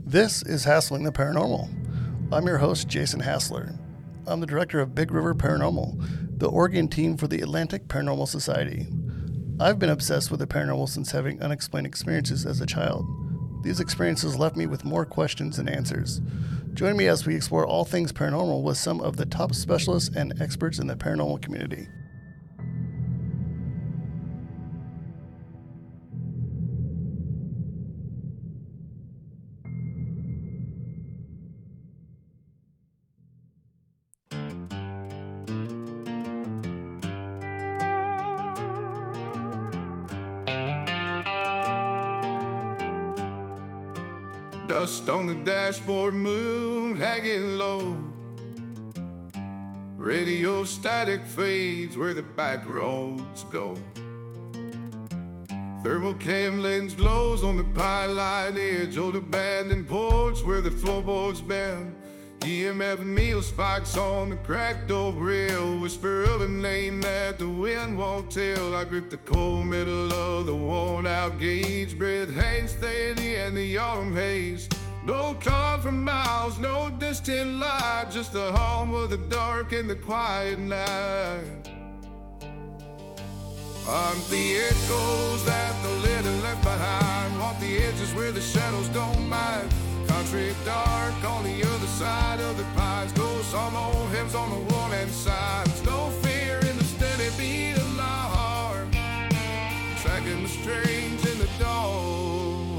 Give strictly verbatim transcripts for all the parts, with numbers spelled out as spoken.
This is Hassling the Paranormal. I'm your host, Jason Hassler. I'm the director of Big River Paranormal, the Oregon team for the Atlantic Paranormal Society. I've been obsessed with the paranormal since having unexplained experiences as a child. These experiences left me with more questions than answers. Join me as we explore all things paranormal with some of the top specialists and experts in the paranormal community. Dust on the dashboard, moon hanging low. Radio static fades where the back roads go. Thermal cam lens glows on the pipeline edge. Old abandoned porch where the floorboards bend. E M F meal spikes on the cracked oak rail. Whisper of a name that the wind won't tell. I grip the cold middle of the worn out gauge. Breath hangs steady in the autumn haze. No call from miles, no distant light. Just the home of the dark and the quiet night. I'm the echoes that the little left behind. Walk the edges where the shadows don't mind. Country dark on the other side of the pines. Ghosts on old hymns on the wall and signs. No fear in the steady beat of my heart. Tracking the strange in the dawn.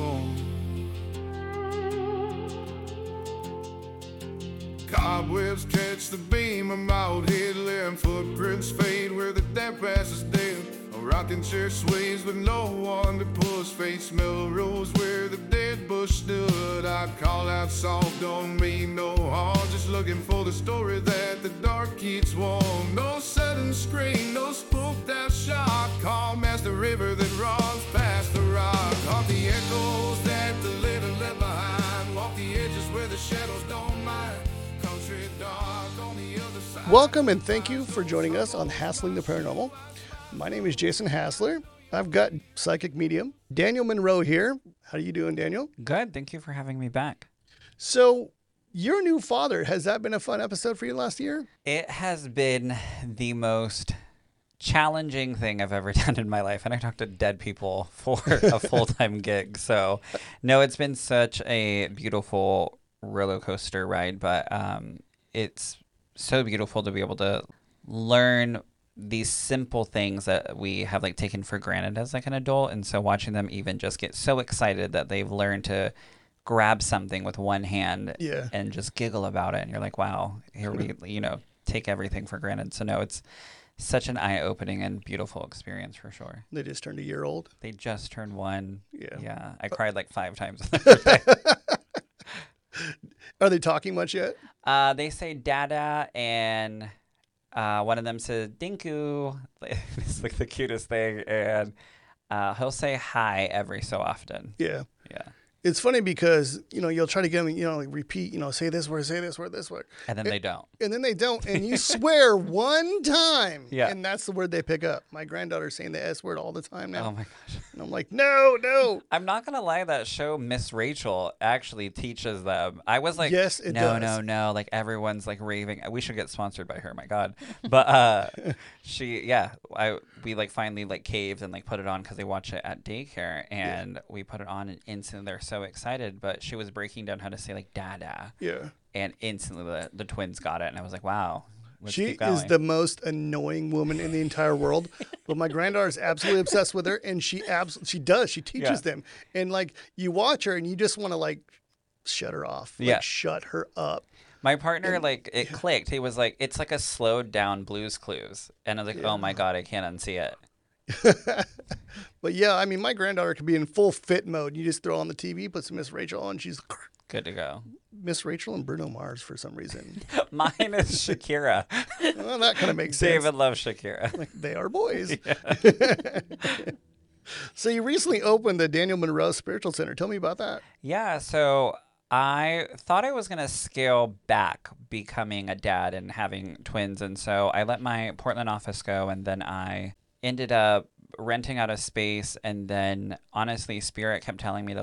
Cobwebs catch the beam of my old headlamp. Footprints fade where the damp grass is dead. A rocking chair sways with no one to push. Face smell rose where the dead bush stood. I'd call out soft, don't mean no harm. Just looking for the story that the dark keeps warm. No sudden scream, no spooked out shock. Calm as the river that runs past the rock. Caught the echoes that the little left behind. Walk the edges where the shadows don't mind. Country dark on the other side. Welcome and thank you for joining us on Hassling the Paranormal. My name is Jason Hassler. I've got psychic medium Daniel Monroe here. How are you doing, Daniel? Good. Thank you for having me back. So, your new father, has that been a fun episode for you last year? It has been the most challenging thing I've ever done in my life. And I talk to dead people for a full-time gig. So, no, it's been such a beautiful roller coaster ride. But um, it's so beautiful to be able to learn these simple things that we have like taken for granted as like an adult. And so watching them even just get so excited that they've learned to grab something with one hand yeah. and just giggle about it. And you're like, wow, here we, you know, take everything for granted. So no, it's such an eye-opening and beautiful experience for sure. They just turned a year old. They just turned one. Yeah. Yeah. I cried like five times. Are they talking much yet? Uh, they say dada, and Uh, one of them says Dinku. It's like the cutest thing. And uh, he'll say hi every so often. Yeah. Yeah. It's funny because, you know, you'll try to get them, you know, like repeat, you know, say this word, say this word, this word. And then and, they don't. And then they don't. And you swear one time. Yeah. And that's the word they pick up. My granddaughter's saying the S word all the time now. Oh, my gosh. And I'm like, no, no. I'm not going to lie. That show, Miss Rachel, actually teaches them. I was like, yes, it no, does. no, no. Like, everyone's like raving. We should get sponsored by her. My God. But uh, she, yeah, I we like finally like caved and like put it on because they watch it at daycare. And yeah. we put it on and instantly they're so excited. But she was breaking down how to say like dada. Yeah. And instantly the, the twins got it. And I was like, wow. Let's she keep going. is the most annoying woman in the entire world. But my granddaughter is absolutely obsessed with her. And she abs- she does. She teaches yeah. them. And like you watch her and you just want to like shut her off. Like yeah. shut her up. My partner, and, like, it yeah. clicked. He was like, it's like a slowed down Blue's Clues. And I was like, yeah. oh, my God, I can't unsee it. But, yeah, I mean, my granddaughter could be in full fit mode. You just throw on the T V, put some Miss Rachel on, she's good to go. Miss Rachel and Bruno Mars for some reason. Mine is Shakira. Well, that kind of makes sense. David loves Shakira. Like, they are boys. Yeah. So you recently opened the Daniel Monroe Spiritual Center. Tell me about that. Yeah, so I thought I was going to scale back becoming a dad and having twins. And so I let my Portland office go, and then I ended up renting out a space. And then honestly, Spirit kept telling me to like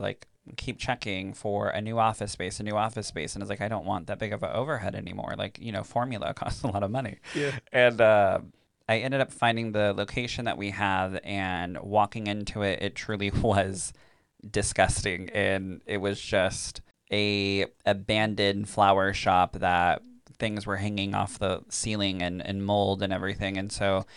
keep checking for a new office space, a new office space. And it's like, I don't want that big of an overhead anymore. Like, you know, formula costs a lot of money. Yeah. And uh, I ended up finding the location that we have, and walking into it, it truly was disgusting. And it was just a abandoned flower shop that things were hanging off the ceiling and, and mold and everything. And so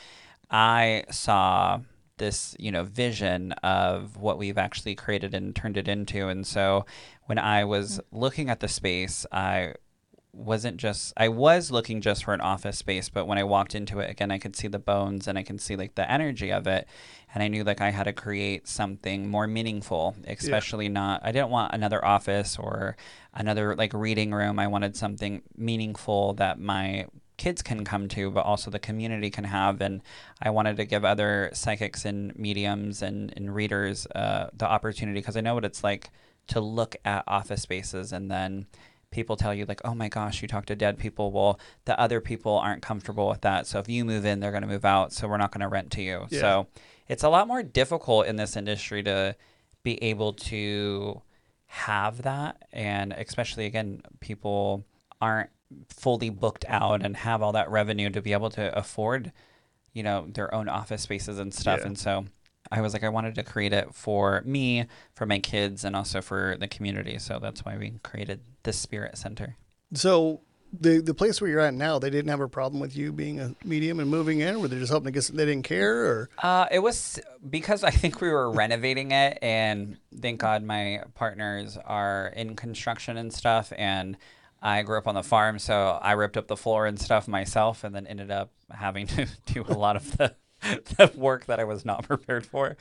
I saw this, you know, vision of what we've actually created and turned it into. And so when I was looking at the space, I wasn't just, I was looking just for an office space, but when I walked into it, again, I could see the bones and I could see like the energy of it. And I knew like I had to create something more meaningful, especially yeah. not, I didn't want another office or another like reading room. I wanted something meaningful that my kids can come to, but also the community can have. And I wanted to give other psychics and mediums and, and readers uh, the opportunity, because I know what it's like to look at office spaces and then people tell you like, oh my gosh, you talk to dead people. Well, the other people aren't comfortable with that. So if you move in, they're going to move out. So we're not going to rent to you. Yeah. So it's a lot more difficult in this industry to be able to have that. And especially, again, people aren't fully booked out and have all that revenue to be able to afford, you know, their own office spaces and stuff. Yeah. And so I was like, I wanted to create it for me, for my kids, and also for the community. So that's why we created the Spirit Center. So the the place where you're at now, they didn't have a problem with you being a medium and moving in? Were they just hoping to get, they didn't care? Or uh, it was because I think we were renovating it, and thank God my partners are in construction and stuff, and I grew up on the farm, so I ripped up the floor and stuff myself, and then ended up having to do a lot of the, the work that I was not prepared for.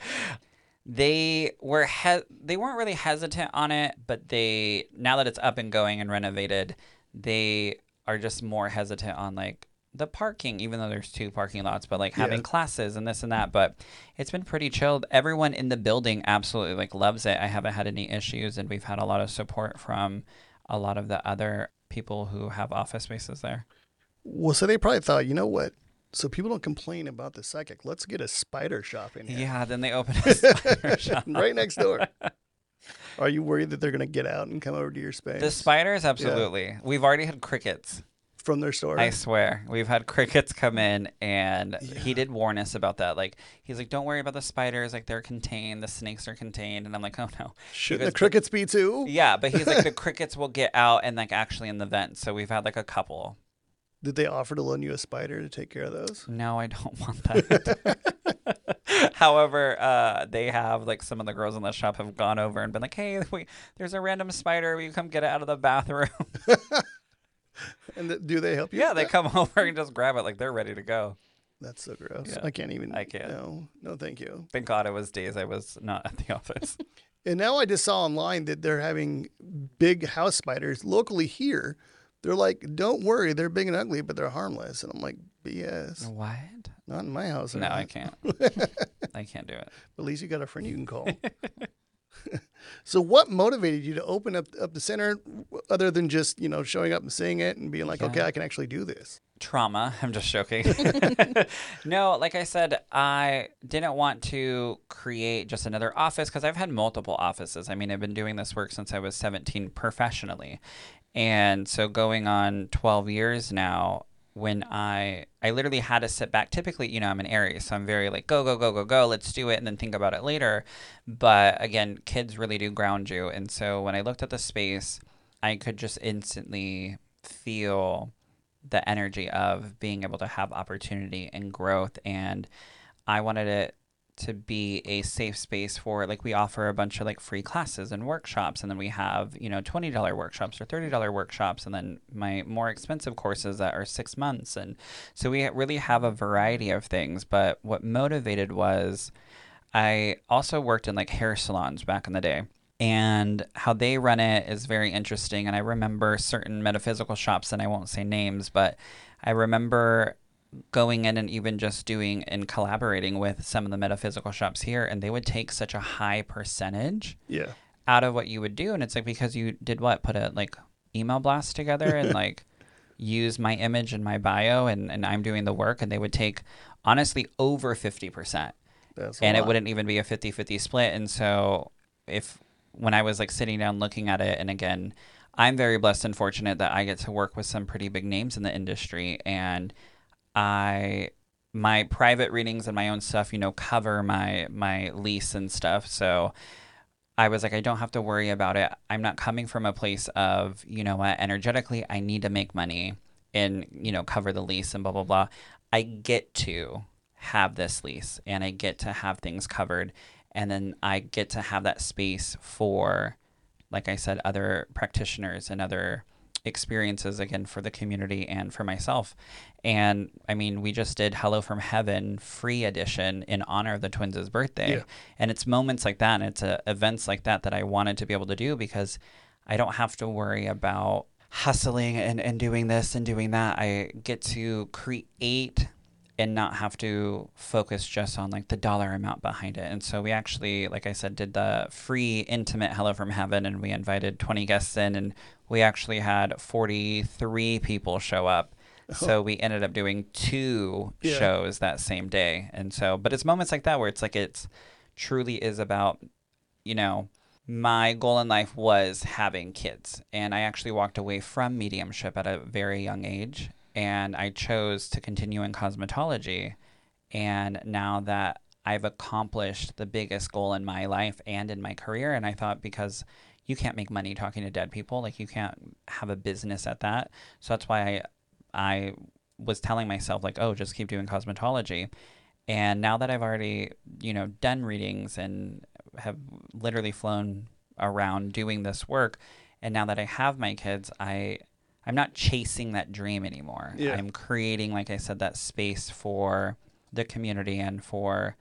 They were he- they weren't really hesitant on it, but they, now that it's up and going and renovated, they are just more hesitant on like the parking, even though there's two parking lots, but like having yeah. classes and this and that. But it's been pretty chilled. Everyone in the building absolutely like loves it. I haven't had any issues, and we've had a lot of support from a lot of the other people who have office spaces there. Well, so they probably thought, you know what? So people don't complain about the psychic. Let's get a spider shop in here. Yeah, then they open a spider shop. Right next door. Are you worried that they're going to get out and come over to your space? The spiders, absolutely. Yeah. We've already had crickets. From their store? I swear. We've had crickets come in, and yeah. he did warn us about that. Like, he's like, don't worry about the spiders. Like, they're contained. The snakes are contained. And I'm like, oh, no. Shouldn't the crickets be too? Yeah, but he's like, the crickets will get out and, like, actually in the vents. So we've had, like, a couple. Did they offer to loan you a spider to take care of those? No, I don't want that. However, uh, they have, like, some of the girls in the shop have gone over and been like, hey, we, there's a random spider. Will you come get it out of the bathroom? And th- do they help you? Yeah, they come over and just grab it like they're ready to go. That's so gross. Yeah. I can't even. I can't. No, no, thank you. Thank God it was days I was not at the office. And now I just saw online that they're having big house spiders locally here. They're like, don't worry, they're big and ugly, but they're harmless. And I'm like, B S. What? Not in my house. No, I can't. I can't do it. At least you got a friend you can call. So what motivated you to open up up the center other than just, you know, showing up and seeing it and being like, yeah. okay, I can actually do this? Trauma. I'm just joking. No, like I said, I didn't want to create just another office because I've had multiple offices. I mean, I've been doing this work since I was seventeen professionally. And so going on twelve years now, when I I literally had to sit back. Typically, you know, I'm an Aries, so I'm very like, go, go, go, go, go, let's do it, and then think about it later. But again, kids really do ground you. And so when I looked at the space, I could just instantly feel the energy of being able to have opportunity and growth. And I wanted it to be a safe space for, like, we offer a bunch of like free classes and workshops, and then we have, you know, twenty dollars workshops or thirty dollars workshops, and then my more expensive courses that are six months. And so we really have a variety of things. But what motivated was I also worked in like hair salons back in the day, and how they run it is very interesting. And I remember certain metaphysical shops, and I won't say names, but I remember going in and even just doing and collaborating with some of the metaphysical shops here, and they would take such a high percentage yeah. out of what you would do. And it's like, because you did what? Put a like email blast together and like use my image and my bio, and, and I'm doing the work, and they would take honestly over fifty percent. That's and lot. It wouldn't even be a fifty-fifty split. And so if when I was like sitting down looking at it, and again, I'm very blessed and fortunate that I get to work with some pretty big names in the industry, and I my private readings and my own stuff, you know, cover my my lease and stuff. So I was like, I don't have to worry about it. I'm not coming from a place of, you know what, energetically, I need to make money and, you know, cover the lease and blah, blah, blah. I get to have this lease and I get to have things covered. And then I get to have that space for, like I said, other practitioners and other experiences, again, for the community and for myself. And I mean, we just did Hello from Heaven free edition in honor of the twins' birthday. Yeah. And it's moments like that, and it's uh, events like that that I wanted to be able to do, because I don't have to worry about hustling and, and doing this and doing that. I get to create and not have to focus just on like the dollar amount behind it. And so we actually, like I said, did the free intimate Hello from Heaven, and we invited twenty guests in, and we actually had forty-three people show up. So we ended up doing two Yeah. shows that same day. And so, but it's moments like that where it's like, it's truly is about, you know, my goal in life was having kids. And I actually walked away from mediumship at a very young age. And I chose to continue in cosmetology. And now that I've accomplished the biggest goal in my life and in my career, and I thought, because you can't make money talking to dead people, like you can't have a business at that. So that's why I I was telling myself, like, oh, just keep doing cosmetology. And now that I've already, you know, done readings and have literally flown around doing this work, and now that I have my kids, I, I'm not chasing that dream anymore. Yeah. I'm creating, like I said, that space for the community and for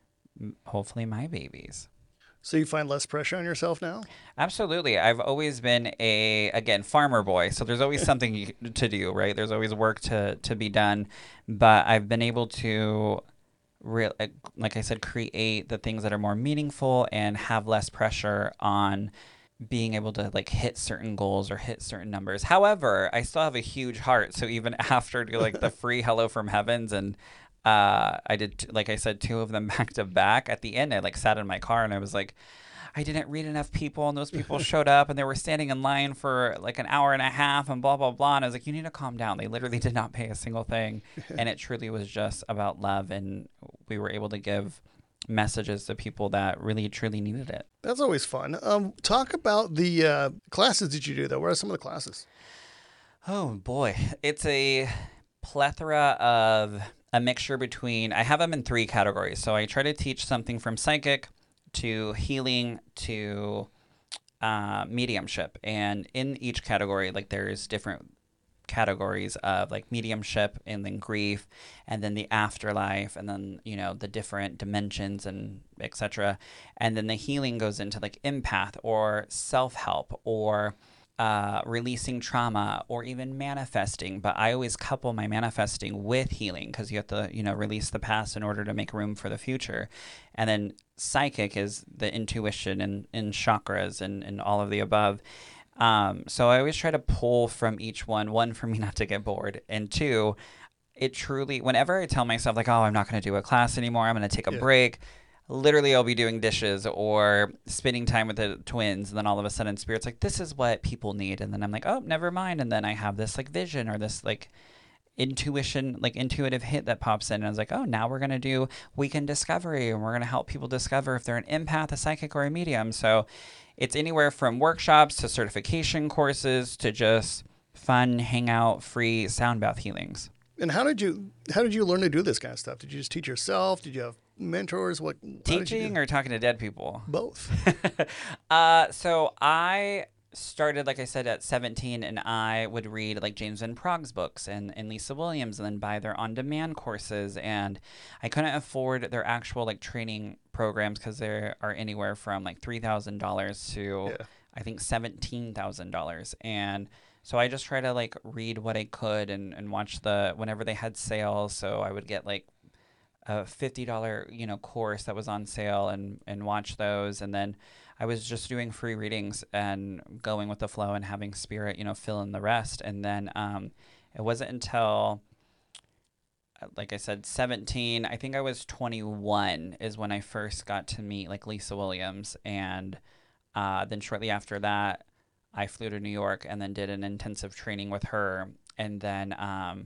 m- hopefully my babies. So you find less pressure on yourself now? Absolutely. I've always been a, again, farmer boy. So there's always something you- to do, right? There's always work to, to be done. But I've been able to, re- like I said, create the things that are more meaningful and have less pressure on being able to like hit certain goals or hit certain numbers. However, I still have a huge heart. So even after do like the free Hello from Heavens, and uh, I did, like I said, two of them back to back. At the end, I like sat in my car and I was like, I didn't read enough people, and those people showed up and they were standing in line for like an hour and a half and blah, blah, blah. And I was like, you need to calm down. They literally did not pay a single thing. And it truly was just about love. And we were able to give messages to people that really, truly needed it. That's always fun. Um, talk about the uh, classes that you do, though. What are some of the classes? Oh, boy. It's a plethora of a mixture between, I have them in three categories. So I try to teach something from psychic to healing to uh, mediumship. And in each category, like there's different categories of like mediumship and then grief and then the afterlife and then, you know, the different dimensions and et cetera. And then the healing goes into like empath or self-help or uh, releasing trauma or even manifesting. But I always couple my manifesting with healing, because you have to, you know, release the past in order to make room for the future. And then psychic is the intuition and, and chakras and, and all of the above. Um, so I always try to pull from each one, one, for me not to get bored, and two, it truly, whenever I tell myself like, oh, I'm not going to do a class anymore, I'm going to take a Yeah. break, literally I'll be doing dishes or spending time with the twins, and then all of a sudden Spirit's like, this is what people need, and then I'm like, oh, never mind, and then I have this like vision or this like intuition, like intuitive hit that pops in, and I was like, oh, now we're going to do weekend discovery, and we're going to help people discover if they're an empath, a psychic, or a medium. So it's anywhere from workshops to certification courses to just fun, hangout, free sound bath healings. And how did you how did you learn to do this kind of stuff? Did you just teach yourself? Did you have mentors? What how did you Teaching do- or talking to dead people? both? uh, so I started, like I said, at seventeen, and I would read like James Van Prague's books and, and Lisa Williams, and then buy their on-demand courses. And I couldn't afford their actual like training programs because they are anywhere from like three thousand dollars to Yeah. I think seventeen thousand dollars. And so I just try to like read what I could and, and watch the, whenever they had sales. So I would get like a fifty dollars, you know, course that was on sale and, and watch those. And then I was just doing free readings and going with the flow and having Spirit, you know, fill in the rest. And then um, it wasn't until, like I said, seventeen, I think I was twenty-one is when I first got to meet like Lisa Williams. And uh, then shortly after that, I flew to New York and then did an intensive training with her. And then um,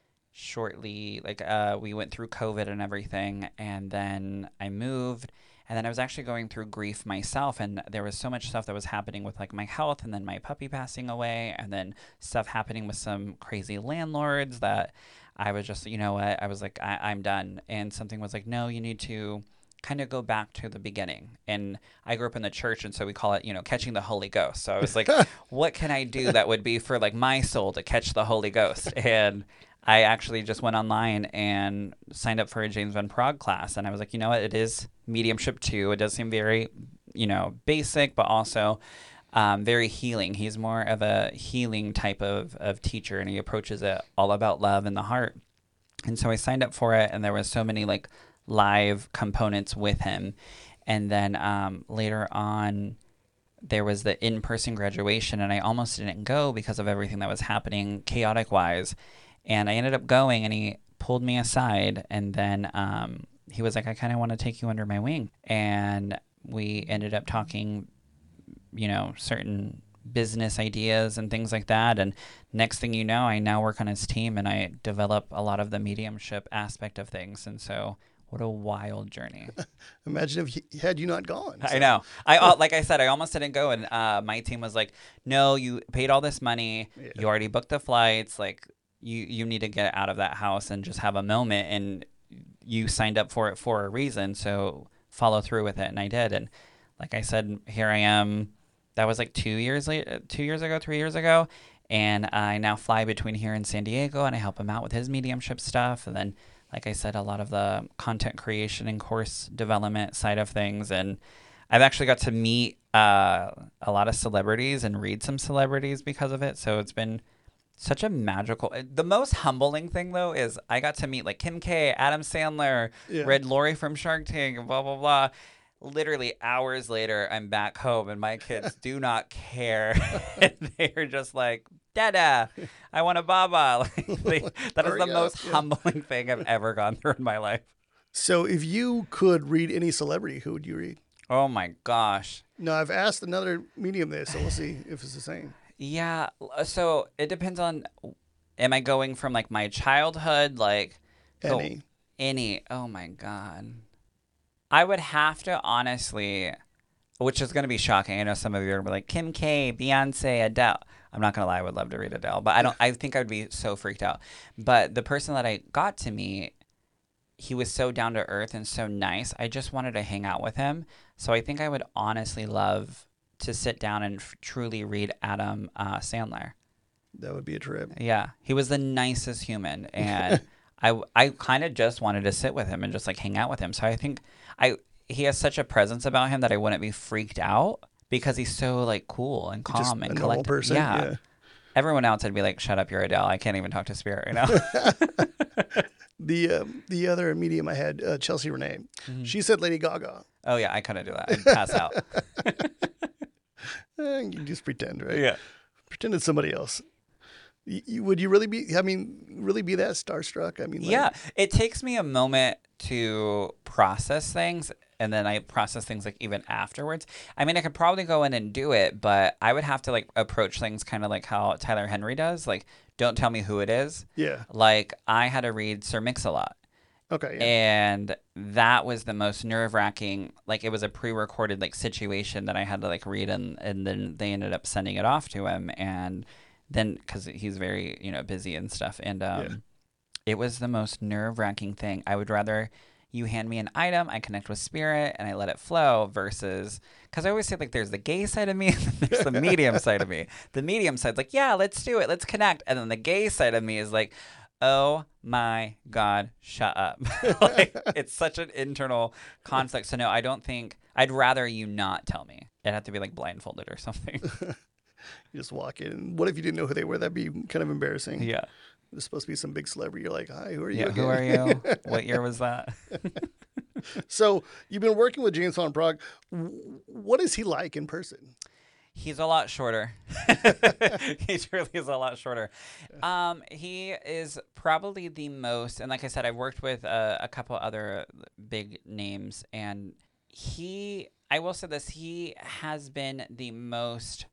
shortly, like uh, we went through COVID and everything. And then I moved. And then I was actually going through grief myself. And there was so much stuff that was happening with like my health, and then my puppy passing away, and then stuff happening with some crazy landlords that I was just, you know what, I was like, I- I'm done. And something was like, no, you need to kind of go back to the beginning. And I grew up in the church, and so we call it, you know, catching the Holy Ghost. So I was like, what can I do that would be for like my soul to catch the Holy Ghost? And I actually just went online and signed up for a James Van Praagh class. And I was like, you know what, it is mediumship too. It does seem very, you know, basic, but also um, very healing. He's more of a healing type of, of teacher, and he approaches it all about love and the heart. And so I signed up for it, and there was so many like live components with him. And then um, later on, there was the in-person graduation, and I almost didn't go because of everything that was happening chaotic-wise. And I ended up going, and he pulled me aside, and then um, he was like, I kind of want to take you under my wing. And we ended up talking, you know, certain business ideas and things like that. And next thing you know, I now work on his team, and I develop a lot of the mediumship aspect of things. And so what a wild journey. Imagine if he, had you not gone. So. I know. I uh, like I said, I almost didn't go, and uh, my team was like, no, you paid all this money. Yeah. You already booked the flights. Like, you, you need to get out of that house and just have a moment, and you signed up for it for a reason. So follow through with it. And I did. And like I said, here I am. That was like two years later, two years ago, three years ago. And I now fly between here and San Diego, and I help him out with his mediumship stuff. And then, like I said, a lot of the content creation and course development side of things. And I've actually got to meet uh, a lot of celebrities and read some celebrities because of it. So it's been such a magical. The most humbling thing, though, is I got to meet like Kim K, Adam Sandler, yeah. read Lori from Shark Tank, and blah, blah, blah. Literally hours later, I'm back home, and my kids do not care. They're just like, Dada, I want a baba. Like, they, that is the most yeah. humbling thing I've ever gone through in my life. So if you could read any celebrity, who would you read? Oh, my gosh. No, I've asked another medium this, so we'll see if it's the same. Yeah. So it depends on, am I going from like my childhood? Like Any. Go, any. Oh, my God. I would have to honestly, which is going to be shocking. I know some of you are going to be like, Kim K, Beyonce, Adele. I'm not going to lie. I would love to read Adele, but I don't, I think I would be so freaked out. But the person that I got to meet, he was so down to earth and so nice. I just wanted to hang out with him. So I think I would honestly love to sit down and f- truly read Adam uh, Sandler. That would be a trip. Yeah. He was the nicest human. And I, I kind of just wanted to sit with him and just like hang out with him. So I think I he has such a presence about him that I wouldn't be freaked out because he's so like cool and calm just and a collected. Person, yeah. yeah. Everyone else I'd be like, shut up, you're Adele. I can't even talk to Spirit right now. the um, the other medium I had, uh, Chelsea Renee, mm-hmm. she said Lady Gaga. Oh yeah, I couldn't do that. I'd pass out. You just pretend, right? Yeah. Pretend it's somebody else. You, would you really be, I mean, really be that starstruck? I mean, like... Yeah, it takes me a moment to process things, and then I process things like even afterwards. I mean, I could probably go in and do it, but I would have to like approach things kind of like how Tyler Henry does. Like, don't tell me who it is. Yeah. Like, I had to read Sir Mix-a-Lot. Okay. Yeah. And that was the most nerve-wracking. Like, it was a pre-recorded like situation that I had to like read, and, and then they ended up sending it off to him, and then because he's very, you know, busy and stuff. And um, yeah. it was the most nerve-wracking thing. I would rather you hand me an item, I connect with Spirit, and I let it flow versus, because I always say, like, there's the gay side of me, and then there's the medium side of me. The medium side's like, yeah, let's do it. Let's connect. And then the gay side of me is like, oh my God, shut up. Like, it's such an internal conflict. So no, I don't think, I'd rather you not tell me. It'd have to be like blindfolded or something. You just walk in. What if you didn't know who they were? That'd be kind of embarrassing. Yeah. There's supposed to be some big celebrity. You're like, hi, who are you? Yeah, again? Who are you? What year was that? So you've been working with James Van Praagh. What is he like in person? He's a lot shorter. He truly is a lot shorter. Um, he is probably the most, and like I said, I've worked with uh, a couple other big names, and he, I will say this. He has been the most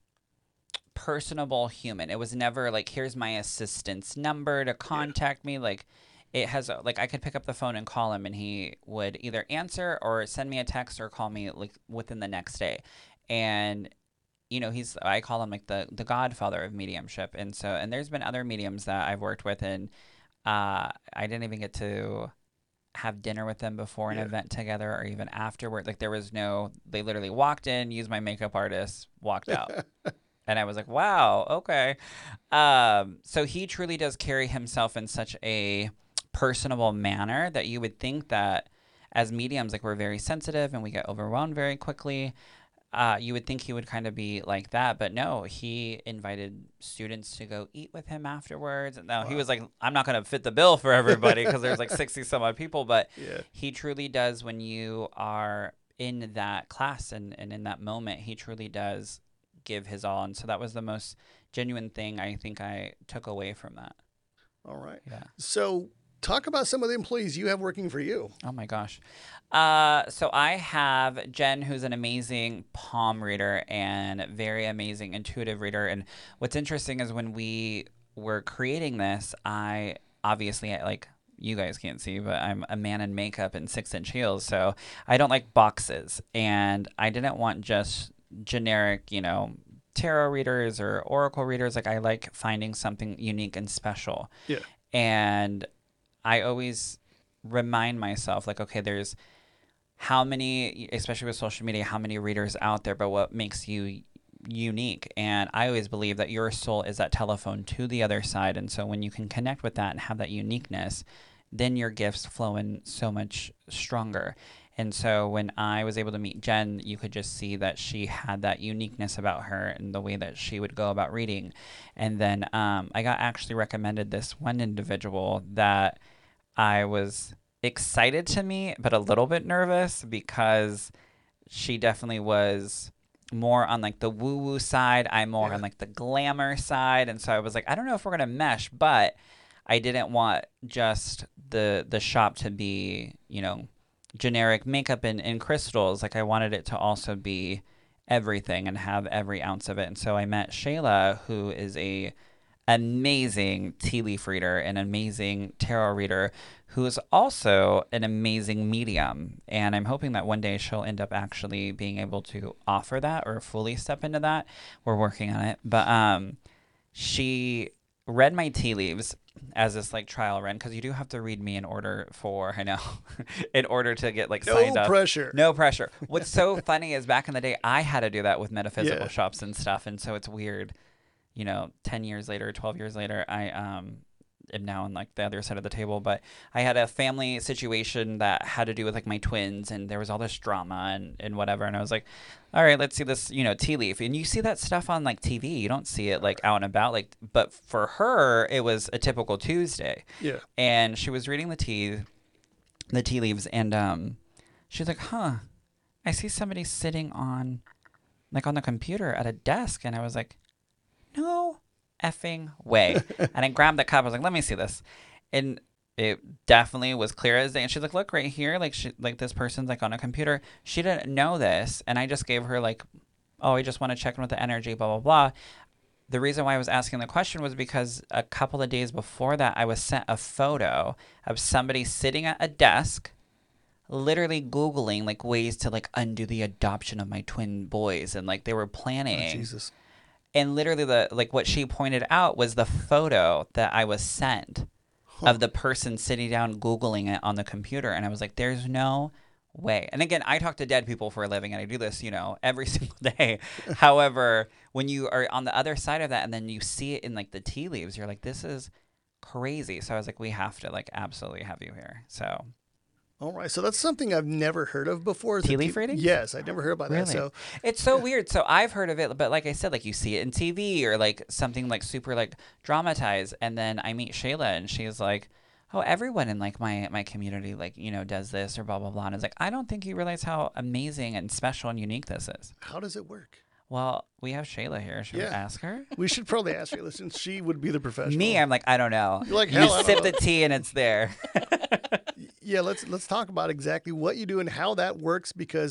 personable human. It was never like, here's my assistant's number to contact yeah. me. Like, it has, like, I could pick up the phone and call him, and he would either answer or send me a text or call me, like, within the next day. And, you know, he's, I call him, like, the, the godfather of mediumship. And so, and there's been other mediums that I've worked with, and uh, I didn't even get to have dinner with them before an yeah. event together or even afterward. Like, there was no, they literally walked in, used my makeup artist, walked out. And I was like, wow, okay. Um, so he truly does carry himself in such a personable manner that you would think that as mediums, like, we're very sensitive and we get overwhelmed very quickly. Uh, you would think he would kind of be like that, but no, he invited students to go eat with him afterwards. And now wow. he was like, I'm not going to fit the bill for everybody because there's like sixty some odd people, but yeah. he truly does, when you are in that class and, and in that moment, he truly does give his all. And so that was the most genuine thing I think I took away from that. All right. Yeah. So talk about some of the employees you have working for you. Oh my gosh. Uh, so I have Jen, who's an amazing palm reader and very amazing intuitive reader. And what's interesting is when we were creating this, I obviously, like, you guys can't see, but I'm a man in makeup and six inch heels. So I don't like boxes, and I didn't want just generic, you know, tarot readers or oracle readers. Like, I like finding something unique and special. Yeah. And I always remind myself, like, okay, there's how many, especially with social media, how many readers out there, but what makes you unique? And I always believe that your soul is that telephone to the other side. And so when you can connect with that and have that uniqueness, then your gifts flow in so much stronger. And so when I was able to meet Jen, you could just see that she had that uniqueness about her and the way that she would go about reading. And then um, I got actually recommended this one individual that I was excited to meet, but a little bit nervous, because she definitely was more on like the woo-woo side. I'm more yeah. on like the glamour side. And so I was like, I don't know if we're going to mesh, but I didn't want just the the shop to be, you know, generic makeup and, and crystals. Like, I wanted it to also be everything and have every ounce of it. And so I met Shayla, who is a amazing tea leaf reader, an amazing tarot reader, who is also an amazing medium. And I'm hoping that one day she'll end up actually being able to offer that or fully step into that. We're working on it. But um, she read my tea leaves as this like trial run, because you do have to read me in order for, I know, in order to get like no signed up. No pressure. No pressure. What's so funny is back in the day, I had to do that with metaphysical yeah. shops and stuff. And so it's weird, you know, ten years later, twelve years later, I um am now on like the other side of the table. But I had a family situation that had to do with like my twins, and there was all this drama and, and whatever. And I was like, all right, let's see this, you know, tea leaf. And you see that stuff on like T V. You don't see it like out and about. Like, but for her, it was a typical Tuesday. Yeah. And she was reading the tea, the tea leaves, and um, she's like, huh, I see somebody sitting on, like on the computer at a desk. And I was like, no effing way. And I grabbed the cup. I was like, let me see this. And it definitely was clear as day. And she's like, look right here. Like, she, like this person's like on a computer. She didn't know this. And I just gave her like, oh, I just want to check in with the energy, blah, blah, blah. The reason why I was asking the question was because a couple of days before that, I was sent a photo of somebody sitting at a desk, literally Googling like ways to like undo the adoption of my twin boys. And like they were planning. Oh, Jesus. And literally the like what she pointed out was the photo that I was sent huh. of the person sitting down Googling it on the computer. And I was like, there's no way. And again, I talk to dead people for a living, and I do this, you know, every single day. However, when you are on the other side of that and then you see it in like the tea leaves, you're like, this is crazy. So I was like, we have to like absolutely have you here. So all right. So that's something I've never heard of before. Tea leaf reading? Yes, I'd never heard about really? that. So it's so weird. So I've heard of it, but like I said, like you see it in T V or like something like super like dramatized. And then I meet Shayla, and she's like, oh, everyone in like my, my community, like, you know, does this or blah, blah, blah. And it's like, I don't think you realize how amazing and special and unique this is. How does it work? Well, we have Shayla here. Should yeah. we ask her? We should probably ask Shayla, since she would be the professional. Me, I'm like, I don't know. You're like, you hell, sip the tea and it's there. Yeah, let's let's talk about exactly what you do and how that works, because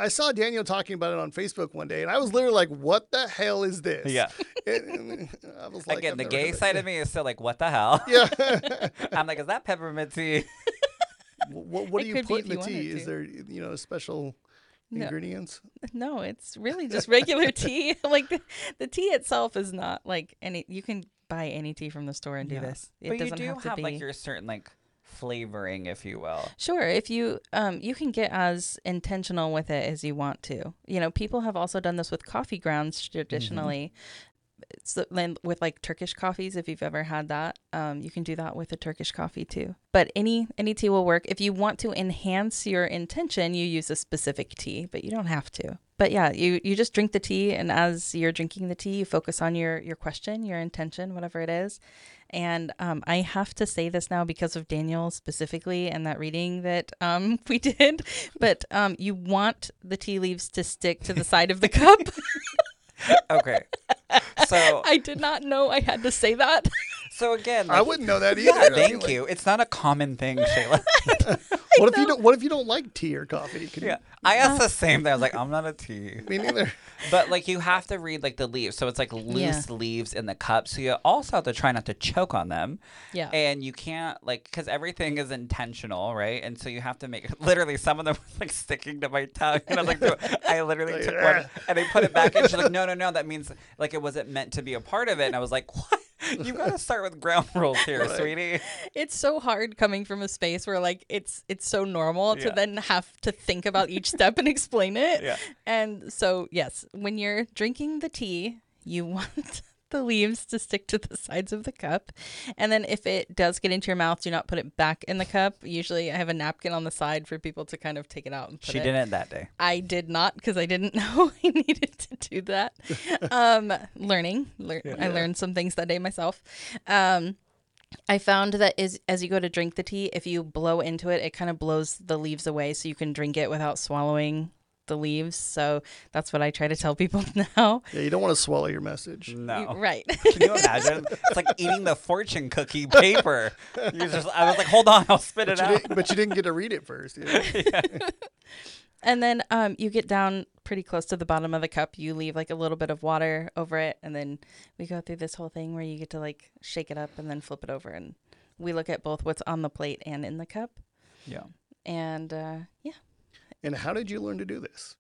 I saw Daniel talking about it on Facebook one day, and I was literally like, "What the hell is this?" Yeah. And, and I was like, Again, I've the never gay heard side it. of me is still like, what the hell? Yeah. I'm like, is that peppermint tea? what what It do you could be put if in the you tea? wanted Is to. there you know special No. ingredients? No, it's really just regular tea. Like the, the tea itself is not like any. You can buy any tea from the store and do Yeah. this. It But you doesn't do have to have be. like your certain like flavoring, if you will. Sure, if you um you can get as intentional with it as you want to. You know, people have also done this with coffee grounds traditionally. So then with like Turkish coffees, if you've ever had that, um, you can do that with a Turkish coffee too. But any any tea will work. If you want to enhance your intention, you use a specific tea, but you don't have to. But yeah, you, you just drink the tea, and as you're drinking the tea, you focus on your, your question, your intention, whatever it is. And um, I have to say this now because of Daniel specifically and that reading that um, we did. But um, you want the tea leaves to stick to the side of the cup. Okay. So I did not know I had to say that. so again, I like, wouldn't know that either. yeah, I mean, thank like, you. It's not a common thing, Shayla. What if you don't? What if you don't like tea or coffee? Can Yeah. you, I asked the same thing. I was like, I'm not a tea. me neither. But like you have to read like the leaves. So it's like loose leaves in the cup. So you also have to try not to choke on them. Yeah. And you can't like because everything is intentional, right? And so you have to make literally some of them was like sticking to my tongue. And I was like, dude, I literally Like, took "Ah." one and I put it back and she's like, no, no, no, that means like it wasn't meant to be a part of it. And I was like, what? You gotta start with ground rules here, Right. sweetie. It's so hard coming from a space where like it's it's so normal to Yeah. then have to think about each step and explain it. Yeah. And so yes, when you're drinking the tea, you want the leaves to stick to the sides of the cup. And then if it does get into your mouth, do not put it back in the cup. Usually I have a napkin on the side for people to kind of take it out and put She it. didn't that day. I did not because I didn't know I needed to do that. Um, learning. Lear- I learned some things that day myself. Um, I found that is as you go to drink the tea, if you blow into it, it kind of blows the leaves away so you can drink it without swallowing the leaves. So that's what I try to tell people now. Yeah, you don't want to swallow your message. No. You- right. Can you imagine? It's like eating the fortune cookie paper. You just, I was like, hold on, I'll spit it You out. didn't- but you didn't get to read it first. you know? And then um, you get down pretty close to the bottom of the cup. You leave like a little bit of water over it. And then we go through this whole thing where you get to like shake it up and then flip it over. And we look at both what's on the plate and in the cup. Yeah. And uh, yeah, And how did you learn to do this?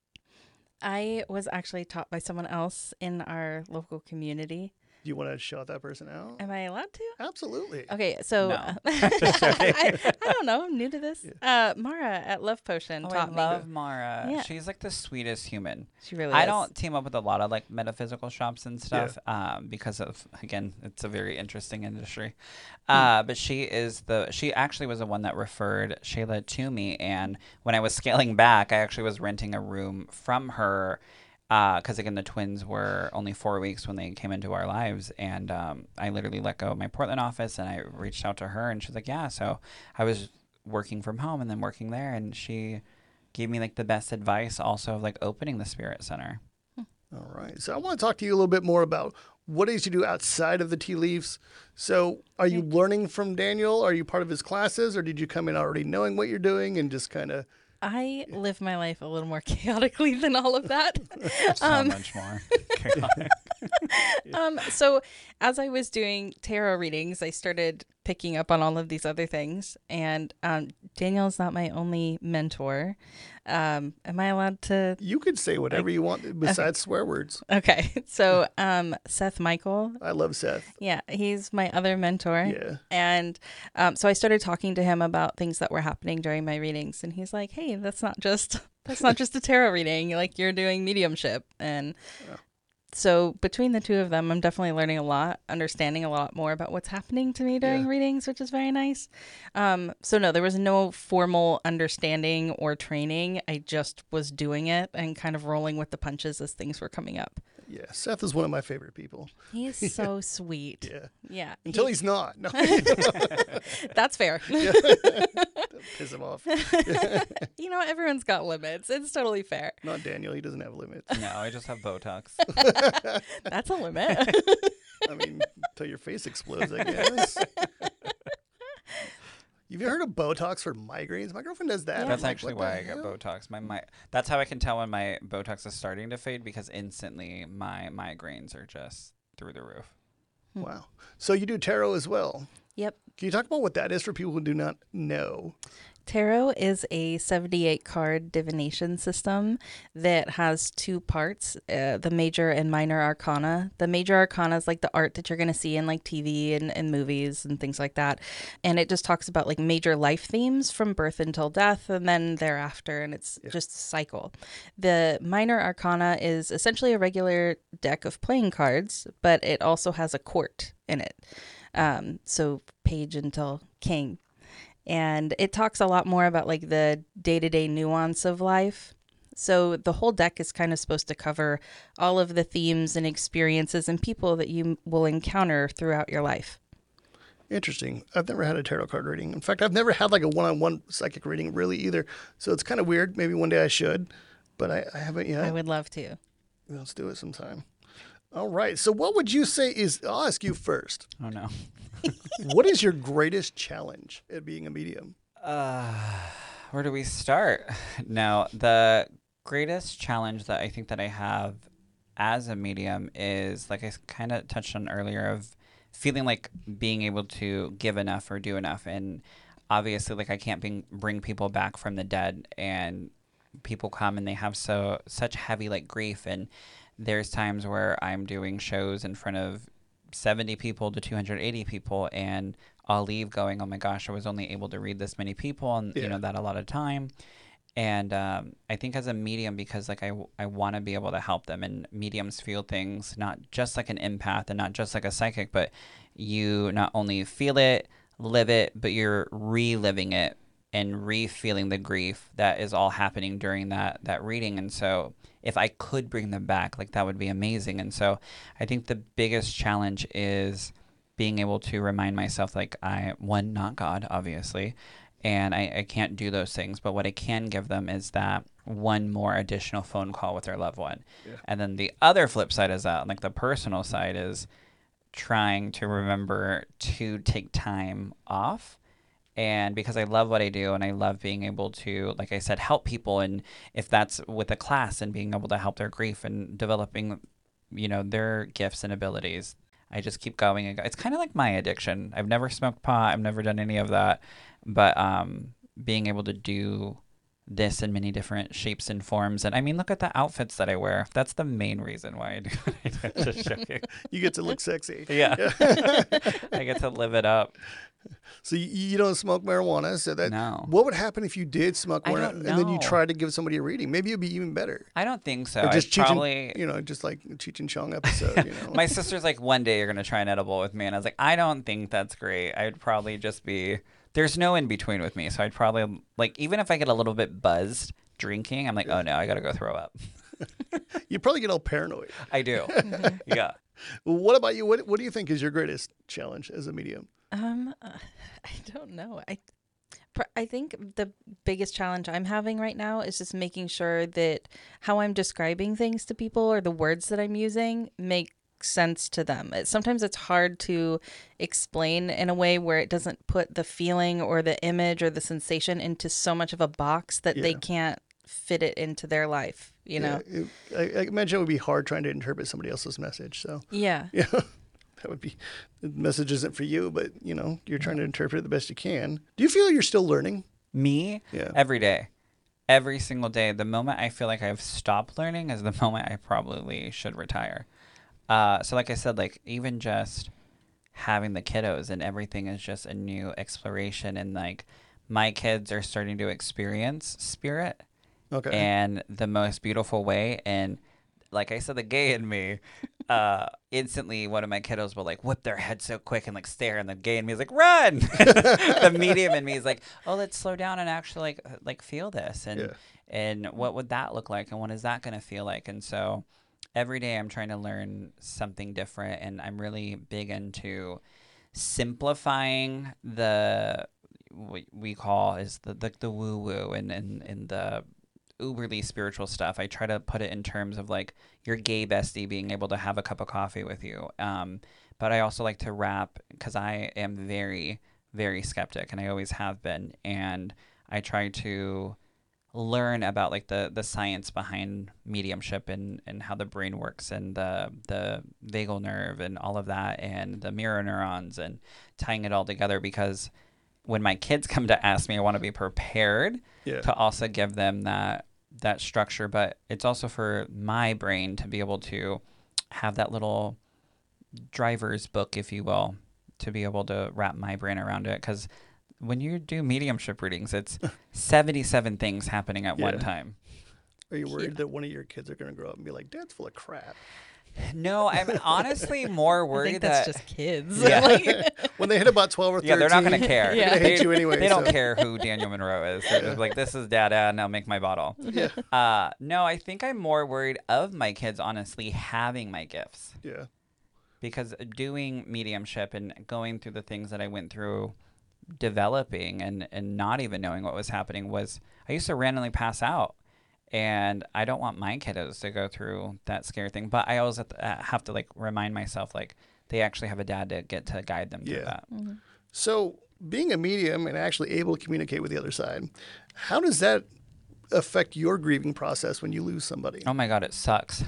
I was actually taught by someone else in our local community. Do you want to shout that person out? Am I allowed to? Absolutely. Okay, so No. uh, I, I don't know. I'm new to this. Uh, Mara at Love Potion Oh, I taught love me. Mara. Yeah. She's like the sweetest human. She really I is. don't team up with a lot of like metaphysical shops and stuff um, because of, again, it's a very interesting industry. Uh, but she is the, she actually was the one that referred Shayla to me. And when I was scaling back, I actually was renting a room from her. Because, again, the twins were only four weeks when they came into our lives. And um, I literally let go of my Portland office and I reached out to her. And she's like, yeah. So I was working from home and then working there. And she gave me, like, the best advice also of, like, opening the Spirit Center. All right. So I want to talk to you a little bit more about what it is you do outside of the tea leaves. So are you learning from Daniel? Are you part of his classes? Or did you come in already knowing what you're doing and just kind of... I live my life a little more chaotically than all of that. So Um, much more chaotic. um, so as I was doing tarot readings, I started picking up on all of these other things. And um, Daniel is not my only mentor. Um, am I allowed to? You could say whatever you want besides swear words. Okay. So um, Seth Michael. I love Seth. Yeah, he's my other mentor. Yeah. And um, so I started talking to him about things that were happening during my readings. And he's like, hey, that's not just that's not just a tarot reading. Like, you're doing mediumship. And Yeah. so between the two of them, I'm definitely learning a lot, understanding a lot more about what's happening to me during Yeah. readings, which is very nice. Um, so no, there was no formal understanding or training. I just was doing it and kind of rolling with the punches as things were coming up. Yeah. Seth is one of my favorite people. He is so sweet. Yeah. Yeah. Until he- he's not. No. That's fair. Piss him off. You know, everyone's got limits. It's totally fair. Not Daniel. He doesn't have limits. No, I just have Botox. That's a limit. I mean, until your face explodes, I guess. You've heard of Botox for migraines? My girlfriend does that. Yeah. I'm That's like, actually what the why I get hell? Botox. My, my That's how I can tell when my Botox is starting to fade, because instantly my migraines are just through the roof. Wow. So you do tarot as well. Yep. Can you talk about what that is for people who do not know? Tarot is a seventy-eight card divination system that has two parts, uh, the major and minor arcana. The major arcana is like the art that you're going to see in like T V and, and movies and things like that. And it just talks about like major life themes from birth until death and then thereafter. And it's Yeah. just a cycle. The minor arcana is essentially a regular deck of playing cards, but it also has a court in it. Um, so page until king. And it talks a lot more about like the day-to-day nuance of life. So the whole deck is kind of supposed to cover all of the themes and experiences and people that you will encounter throughout your life. Interesting. I've never had a tarot card reading. In fact, I've never had like a one-on-one psychic reading really either. So it's kind of weird. Maybe one day I should, but I, I haven't yet. I would love to. Let's do it sometime. All right. So what would you say is, I'll ask you first. Oh, no. What is your greatest challenge at being a medium? Uh, where do we start? Now, the greatest challenge that I think that I have as a medium is, like I kind of touched on earlier, of feeling like being able to give enough or do enough. And obviously, like I can't bring, bring people back from the dead, and people come and they have so such heavy like grief. And there's times where I'm doing shows in front of seventy people to two hundred eighty people, and I'll leave going, oh my gosh, I was only able to read this many people, and Yeah. you know, that a lot of time. And um, I think as a medium, because like I, I want to be able to help them, and mediums feel things not just like an empath and not just like a psychic, but you not only feel it, live it, but you're reliving it and re-feeling the grief that is all happening during that that reading. And so if I could bring them back, like that would be amazing. And so I think the biggest challenge is being able to remind myself, like, I, one, not God, obviously, and I, I can't do those things, but what I can give them is that one more additional phone call with their loved one. Yeah. And then the other flip side is that, like the personal side, is trying to remember to take time off. And because I love what I do, and I love being able to, like I said, help people. And if that's with a class and being able to help their grief and developing, you know, their gifts and abilities, I just keep going. And go. It's kind of like my addiction. I've never smoked pot. I've never done any of that. But um, being able to do this in many different shapes and forms. And I mean, look at the outfits that I wear. That's the main reason why I do what I do. Just show you. You get to look sexy. Yeah. I get to live it up. So you, you don't smoke marijuana. So that No. What would happen if you did smoke I marijuana don't and then you know. tried to give somebody a reading? Maybe it'd be even better. I don't think so. Or I'd just Cheech probably... and, you know, just like Cheech and Chong episode. You know, My sister's like, one day you're going to try an edible with me. And I was like, I don't think that's great. I'd probably just be, there's no in between with me. So I'd probably, like, even if I get a little bit buzzed drinking, I'm like, oh no, I got to go throw up. you probably get all paranoid. I do. Yeah. Well, what about you? What What do you think is your greatest challenge as a medium? Um, uh, I don't know. I, pr- I think the biggest challenge I'm having right now is just making sure that how I'm describing things to people or the words that I'm using make sense to them. It, sometimes it's hard to explain in a way where it doesn't put the feeling or the image or the sensation into so much of a box that they Yeah. can't fit it into their life, you know? Yeah, it, I, I imagine it would be hard trying to interpret somebody else's message. So Yeah. yeah, that would be, the message isn't for you, but you know, you're trying to interpret it the best you can. Do you feel you're still learning? Me, Yeah. every day. Every single day. The moment I feel like I've stopped learning is the moment I probably should retire. Uh, so like I said, like even just having the kiddos and everything is just a new exploration. And like my kids are starting to experience spirit Okay. and the most beautiful way. And like I said, the gay in me, uh, instantly one of my kiddos will like whip their head so quick and like stare, and the gay in me is like, run. The medium in me is like, oh, let's slow down and actually like like feel this. And Yeah. and what would that look like, and what is that going to feel like? And so every day I'm trying to learn something different, and I'm really big into simplifying the what we call is the the, the woo woo and and and the uberly spiritual stuff. I try to put it in terms of like your gay bestie being able to have a cup of coffee with you. Um, but I also like to rap because I am very, very skeptic, and I always have been. And I try to learn about like the, the science behind mediumship and, and how the brain works and the the vagal nerve and all of that and the mirror neurons and tying it all together, because when my kids come to ask me, I want to be prepared Yeah. to also give them that that structure, but it's also for my brain to be able to have that little driver's book, if you will, to be able to wrap my brain around it. Because when you do mediumship readings, it's seventy-seven things happening at one Yeah. time. Are you worried that one of your kids are going to grow up and be like, Dad's full of crap? No, I'm honestly more I worried think that's that just kids. Yeah. Like, When they hit about twelve or thirteen, yeah, they're not going to care. Yeah. They're going to hate They- you anyway. They don't so- care who Daniel Monroe is. They're just like, this is Dada, and I'll make my bottle. Yeah. Uh, no, I think I'm more worried of my kids, honestly, having my gifts. Yeah. Because doing mediumship and going through the things that I went through developing and, and not even knowing what was happening was, I used to randomly pass out. And I don't want my kiddos to go through that scary thing. But I always have to, uh, have to like remind myself, like, they actually have a dad to get to guide them through Yeah. that. So being a medium and actually able to communicate with the other side, how does that affect your grieving process when you lose somebody? Oh my God, it sucks.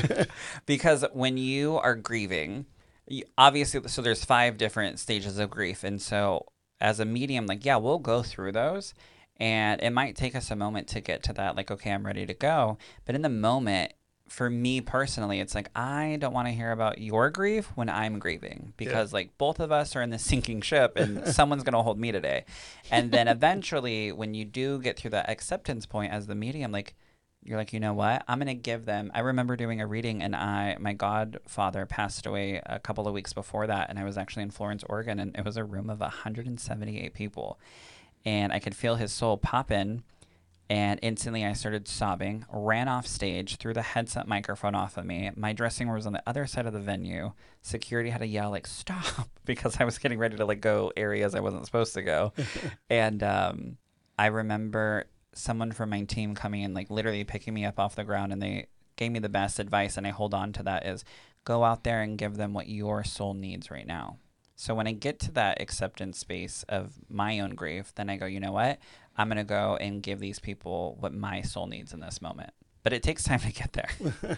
Because when you are grieving, you, obviously, so there's five different stages of grief. And so as a medium, like, yeah, we'll go through those. And it might take us a moment to get to that, like, okay, I'm ready to go. But in the moment, for me personally, it's like, I don't want to hear about your grief when I'm grieving, because like both of us are in the sinking ship and someone's going to hold me today. And then eventually when you do get through that acceptance point as the medium, like, you're like, you know what? I'm going to give them. I remember doing a reading, and I, my godfather passed away a couple of weeks before that. And I was actually in Florence, Oregon, and it was a room of one hundred seventy-eight people. And I could feel his soul pop in, and instantly I started sobbing, ran off stage, threw the headset microphone off of me. My dressing room was on the other side of the venue. Security had to yell, like, stop, because I was getting ready to, like, go areas I wasn't supposed to go. And um, I remember someone from my team coming in, like, literally picking me up off the ground, and they gave me the best advice, and I hold on to that, is go out there and give them what your soul needs right now. So when I get to that acceptance space of my own grief, then I go, you know what? I'm going to go and give these people what my soul needs in this moment. But it takes time to get there.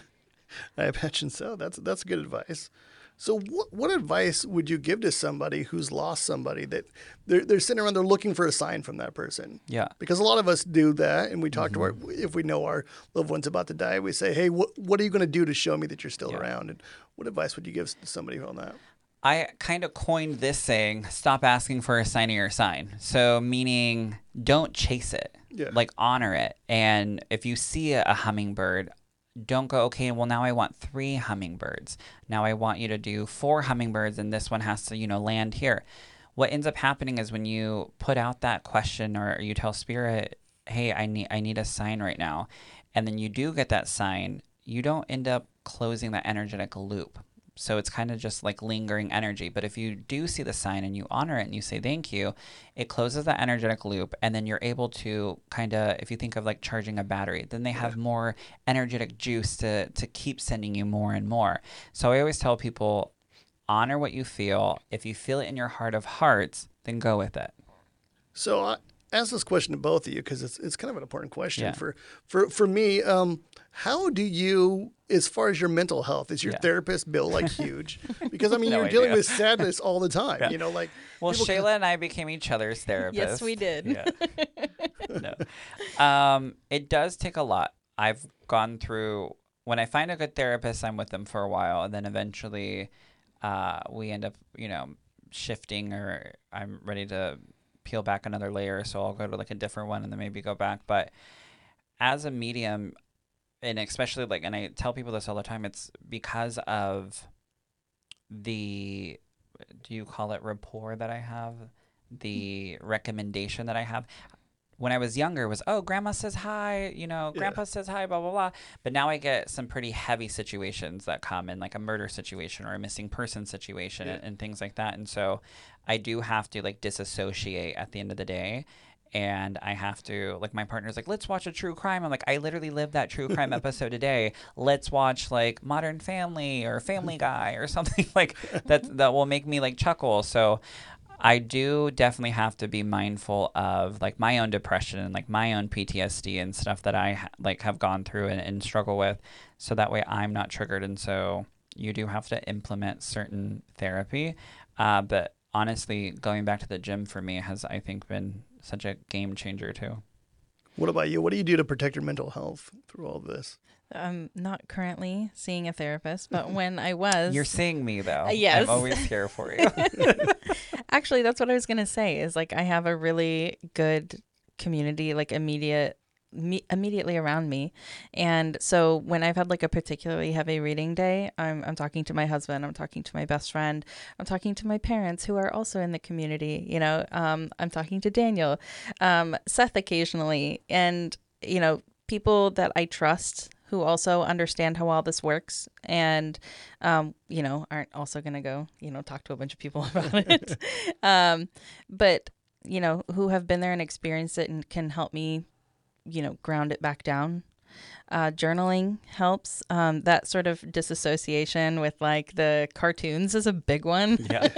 I imagine so. That's that's good advice. So what what advice would you give to somebody who's lost somebody that they're they're sitting around, they're looking for a sign from that person? Yeah. Because a lot of us do that, and we talk to our, if we know our loved one's about to die, we say, hey, what what are you going to do to show me that you're still Yeah. around? And what advice would you give to somebody on that? I kind of coined this saying, stop asking for a sign of your sign. So meaning don't chase it, Yeah. like honor it. And if you see a, a hummingbird, don't go, okay, well, now I want three hummingbirds. Now I want you to do four hummingbirds, and this one has to, you know, land here. What ends up happening is when you put out that question, or you tell spirit, hey, I need, I need a sign right now. And then you do get that sign, you don't end up closing that energetic loop. So it's kind of just like lingering energy. But if you do see the sign and you honor it and you say thank you, it closes that energetic loop. And then you're able to kind of, if you think of like charging a battery, then they have more energetic juice to, to keep sending you more and more. So I always tell people, honor what you feel. If you feel it in your heart of hearts, then go with it. So I ask this question to both of you because it's it's kind of an important question Yeah. for for for me. Um, how do you, as far as your mental health, is your Yeah. therapist bill like huge? Because I mean, No you're dealing idea. with sadness all the time. Yeah. You know, like Well, people Shayla and I became each other's therapists. Yes, we did. Yeah. No. Um, it does take a lot. I've gone through, when I find a good therapist, I'm with them for a while, and then eventually uh, we end up, you know, shifting, or I'm ready to peel back another layer, so I'll go to like a different one and then maybe go back. But as a medium, and especially like, and I tell people this all the time, it's because of the, do you call it rapport that I have? The recommendation that I have. When I was younger, it was, oh, grandma says hi, you know, Yeah. grandpa says hi, blah, blah, blah. But now I get some pretty heavy situations that come in, like a murder situation or a missing person situation, Yeah. and, and things like that. And so I do have to like disassociate at the end of the day. And I have to, like, my partner's like, let's watch a true crime. I'm like, I literally lived that true crime episode today. Let's watch like Modern Family or Family Guy or something like that that will make me like chuckle. So I do definitely have to be mindful of like my own depression and like my own P T S D and stuff that I ha- like have gone through and, and struggle with, so that way I'm not triggered. And so you do have to implement certain therapy. Uh, but honestly, going back to the gym for me has, I think, been such a game changer too. What about you? What do you do to protect your mental health through all of this? I'm not currently seeing a therapist, but when I was, You're seeing me though. Uh, yes. I'm always here for you. actually, that's what I was gonna say. Is like I have a really good community, like immediate, me, immediately around me, and so when I've had like a particularly heavy reading day, I'm I'm talking to my husband, I'm talking to my best friend, I'm talking to my parents who are also in the community. You know, um, I'm talking to Daniel, um, Seth occasionally, and you know, people that I trust who also understand how all this works and, um, you know, aren't also going to go, you know, talk to a bunch of people about it. um, but, you know, who have been there and experienced it and can help me, you know, ground it back down. Uh, journaling helps. Um, that sort of disassociation with like the cartoons is a big one. Yeah.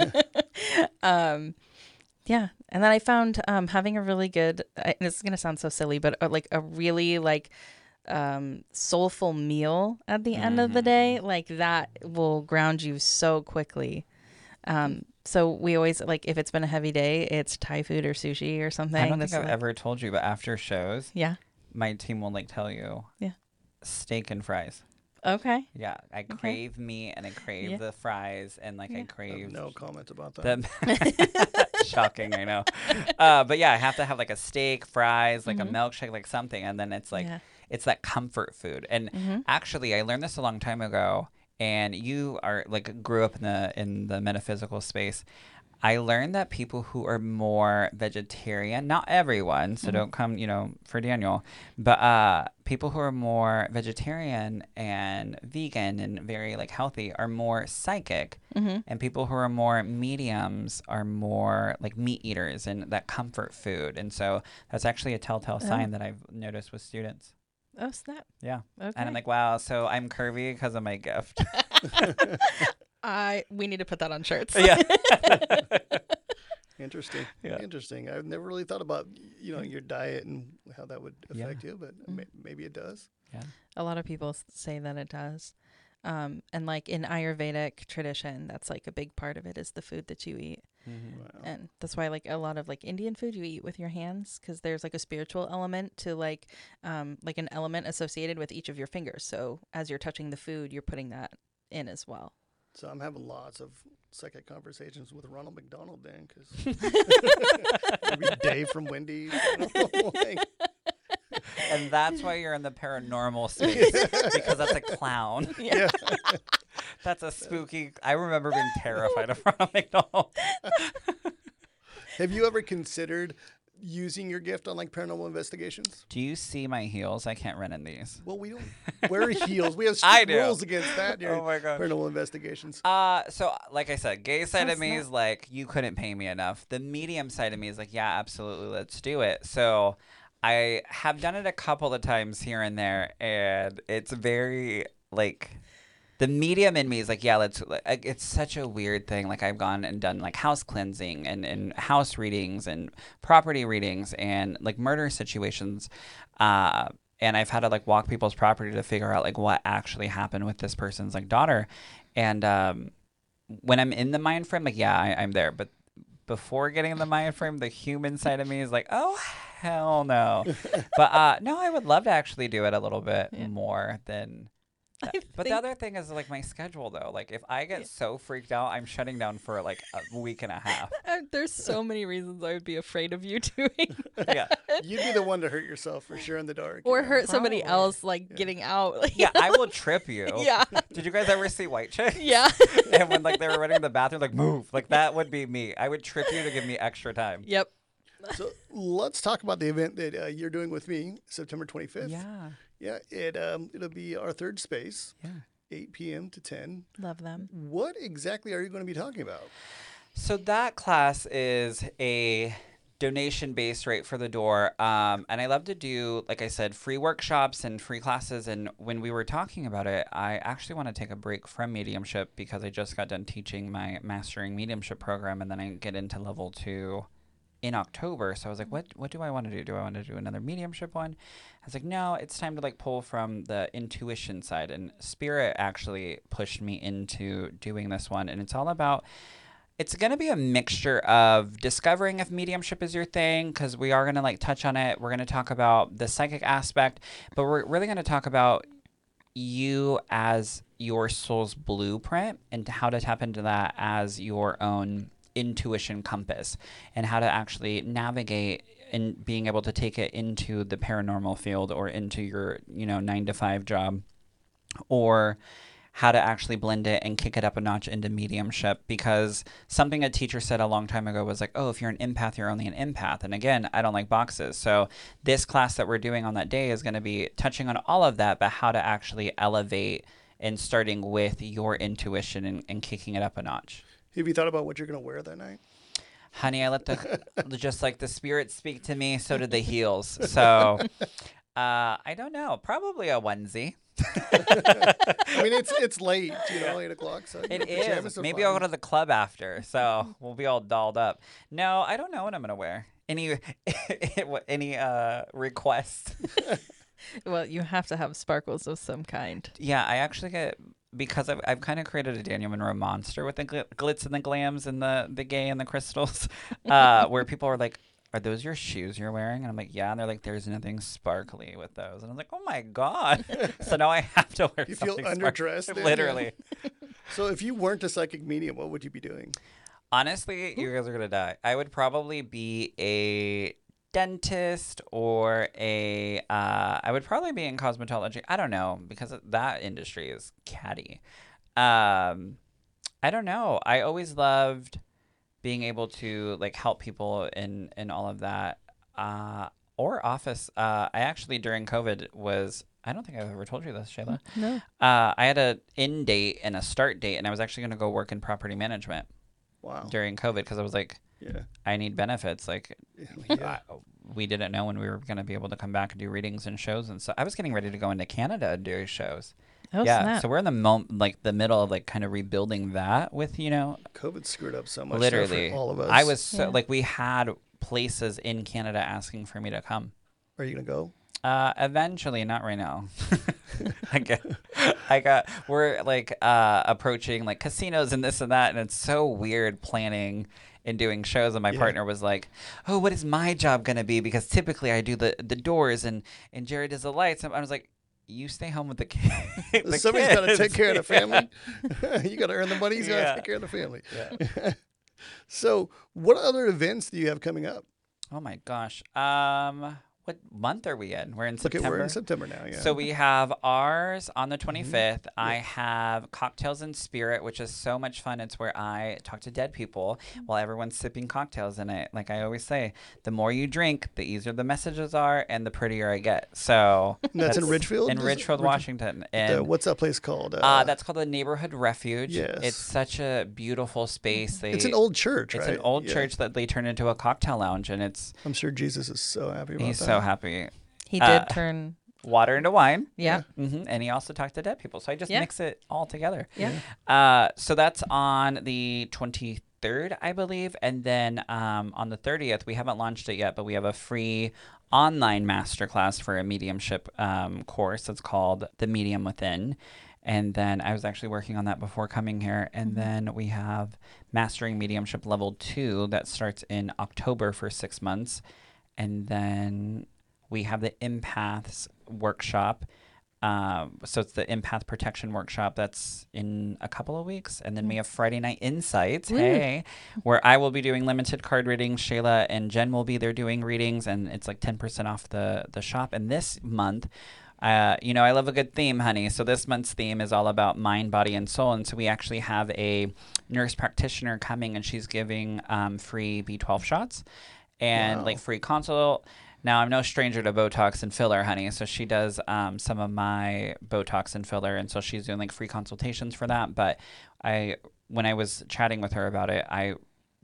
um, yeah. And then I found um, having a really good, I, this is going to sound so silly, but uh, like a really like, um soulful meal at the end of the day, like that will ground you so quickly. Um so we always like, if it's been a heavy day, it's Thai food or sushi or something. I don't That's think I've like, ever told you, but after shows, yeah. my team will like tell you, Yeah. steak and fries. Okay. Yeah, I crave meat and I crave Yeah. the fries and like I Yeah. I have crave no comments about that. the shocking, I know. Uh, but yeah, I have to have like a steak, fries, like Mhm. a milkshake, like something, and then it's like Yeah. it's that comfort food. And Mhm. actually, I learned this a long time ago. And you are like grew up in the in the metaphysical space. I learned that people who are more vegetarian, not everyone, so Mhm. don't come, you know, for Daniel, but uh, people who are more vegetarian and vegan and very like healthy are more psychic, Mhm. and people who are more mediums are more like meat eaters and that comfort food. And so that's actually a telltale sign that I've noticed with students. Oh snap. Yeah. Okay. And I'm like, wow, so I'm curvy because of my gift. I we need to put that on shirts. Yeah. Interesting. Yeah. Interesting. I've never really thought about, you know, your diet and how that would Yeah. affect you, but Mm. may- maybe it does. Yeah. A lot of people s- say that it does. Um, and like in Ayurvedic tradition, that's like a big part of it is the food that you eat. Mm-hmm. Wow. And that's why like a lot of like Indian food you eat with your hands, because there's like a spiritual element to like um like an element associated with each of your fingers. So as you're touching the food, you're putting that in as well. So I'm having lots of psychic conversations with Ronald McDonald then, because maybe Dave from Wendy's. You know, like, And that's why you're in the paranormal space, because that's a clown. yeah. That's a spooky. I remember being terrified of Ronald McDonald. Have you ever considered using your gift on like paranormal investigations? Do you see my heels? I can't run in these. Well, we don't wear heels. We have I strict do. rules against that during Oh my gosh. paranormal investigations. Uh, so like I said, gay side That's of me not- is like, you couldn't pay me enough. The medium side of me is like, yeah, absolutely, let's do it. So I have done it a couple of times here and there, and it's very like, the medium in me is like, yeah, let's, like, it's such a weird thing. Like I've gone and done like house cleansing and, and house readings and property readings and like murder situations. Uh, and I've had to like walk people's property to figure out like what actually happened with this person's like daughter. And um, when I'm in the mind frame, like, yeah, I, I'm there. But before getting in the mind frame, the human side of me is like, oh, hell no. But uh, no, I would love to actually do it a little bit Yeah. more than that. I But the think- other thing is like my schedule though. Like if I get so freaked out, I'm shutting down for like a week and a half. Uh, there's so many reasons I would be afraid of you doing Yeah. You'd be the one to hurt yourself for sure in the dark. or you know? hurt somebody Probably. else like getting out. Like, Yeah, I will trip you. yeah. Did you guys ever see White Chick? Yeah. And when like they were running in the bathroom, like move. Like that would be me. I would trip you to give me extra time. Yep. So let's talk about the event that uh, you're doing with me, September twenty-fifth. Yeah. Yeah, it um, it'll be our third space, Yeah. eight p.m. to ten. Love them. What exactly are you going to be talking about? So that class is a donation based right for the door. Um, and I love to do, like I said, free workshops and free classes. And when we were talking about it, I actually want to take a break from mediumship because I just got done teaching my mastering mediumship program, and then I get into level two in October. So I was like, what what do I want to do? Do I want to do another mediumship one? I was like, no, it's time to like pull from the intuition side. And Spirit actually pushed me into doing this one. And it's all about, it's going to be a mixture of discovering if mediumship is your thing, because we are going to like touch on it. We're going to talk about the psychic aspect, but we're really going to talk about you as your soul's blueprint and how to tap into that as your own intuition compass, and how to actually navigate and being able to take it into the paranormal field or into your, you know, nine to five job, or how to actually blend it and kick it up a notch into mediumship. Because something a teacher said a long time ago was like, oh, if you're an empath, you're only an empath. And again, I don't like boxes. So this class that we're doing on that day is going to be touching on all of that, but how to actually elevate and starting with your intuition and, and kicking it up a notch. Have you thought about what you're going to wear that night? Honey, I let the, just like the spirit speak to me, so did the heels. So uh, I don't know. Probably a onesie. I mean, it's it's late, you know, eight o'clock. So it is. Maybe I'll go to the club after, so we'll be all dolled up. No, I don't know what I'm gonna wear. Any any uh, requests? Well, you have to have sparkles of some kind. Yeah, I actually get, because I've I've kind of created a Daniel Monroe monster with the gl- glitz and the glams and the the gay and the crystals, uh, where people are like, are those your shoes you're wearing? And I'm like, yeah. And they're like, there's nothing sparkly with those. And I was like, oh my God. So now I have to wear you something feel underdressed sparkly. Literally. So if you weren't a psychic medium, what would you be doing? Honestly, you guys are going to die. I would probably be a dentist or a, uh, I would probably be in cosmetology. I don't know, because that industry is catty. Um, I don't know. I always loved being able to like help people in, in all of that, uh, or office. Uh, I actually during COVID was, I don't think I've ever told you this, Shayla. No. Uh, I had a end date and a start date, and I was actually going to go work in property management. Wow. During COVID, because I was like, yeah, I need benefits. Like, yeah. I, we didn't know when we were going to be able to come back and do readings and shows and stuff. I was getting ready to go into Canada and do shows. Oh, yeah, snap. so we're in the mo- like the middle of like kind of rebuilding that with, you know, COVID screwed up so much. literally For all of us. I was so Yeah. like, we had places in Canada asking for me to come. Are you gonna go? Uh, eventually, not right now. I got, I got, we're like uh, approaching like casinos and this and that, and it's so weird planning and doing shows. And my Yeah. partner was like, "Oh, what is my job gonna be? Because typically I do the, the doors and and Jerry does the lights." And I was like, "You stay home with the kids. The Somebody's got to kids." take care of the Yeah. family. You got to earn the money. He's got to Yeah. take care of the family. Yeah. So, what other events do you have coming up? Oh my gosh. Um, what month are we in? We're in Look, September. at we're in September now. Yeah. So we have ours on the twenty-fifth. Mm-hmm. I have Cocktails in Spirit, which is so much fun. It's where I talk to dead people while everyone's sipping cocktails in it. Like I always say, the more you drink, the easier the messages are and the prettier I get. So And that's in Ridgefield? In Is it Ridgefield, Ridge- Washington. And The- what's that place called? Uh, uh, that's called the Neighborhood Refuge. Yes. It's such a beautiful space. They, it's an old church, It's right? an old Yeah. church that they turned into a cocktail lounge, and it's I'm sure Jesus is so happy about he's that. so happy. He did Uh, turn. Water into wine. Yeah. hmm And he also talked to dead people. So I just Yeah. mix it all together. Yeah. Uh, so that's on the twenty-third, I believe. And then um, on the thirtieth, we haven't launched it yet, but we have a free online masterclass for a mediumship um, course. It's called The Medium Within. And then I was actually working on that before coming here. And then we have Mastering Mediumship Level two that starts in October for six months. And then we have the Empaths workshop. Um, so it's the Empath Protection Workshop that's in a couple of weeks. And then we have Friday Night Insights, Woo. hey, where I will be doing limited card readings. Shayla and Jen will be there doing readings, and it's like ten percent off the, the shop. And this month, uh, you know, I love a good theme, honey. So this month's theme is all about mind, body, and soul. And so we actually have a nurse practitioner coming, and she's giving um, free B twelve shots and Wow. like free consult. Now, I'm no stranger to Botox and filler, honey. So she does um, some of my Botox and filler. And so she's doing like free consultations for that. But I, when I was chatting with her about it, I